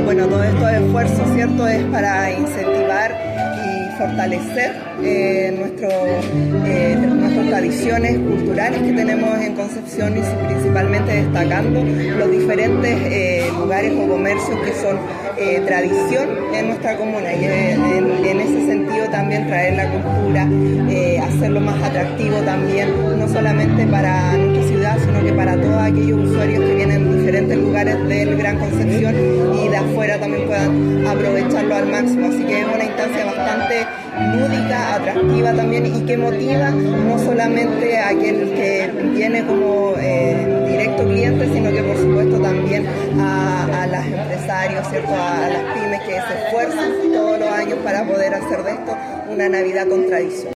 Bueno, todos estos esfuerzos, ¿cierto?, es para incentivar y fortalecer nuestras tradiciones culturales que tenemos en Concepción, y principalmente destacando los diferentes lugares o comercios que son tradición en nuestra comuna, y en ese sentido también traer la cultura, hacerlo más atractivo también, no solamente para nuestra ciudad, sino que para todos aquellos usuarios que vienen de diferentes lugares del Gran Concepción y de afuera también puedan aprovecharlo al máximo. Así que es una instancia bastante lúdica, atractiva también, y que motiva no solamente a aquel que viene como directo cliente, sino que por supuesto también a los empresarios, ¿cierto?, a las pymes que se esfuerzan todos los años para poder hacer de esto una Navidad con tradición.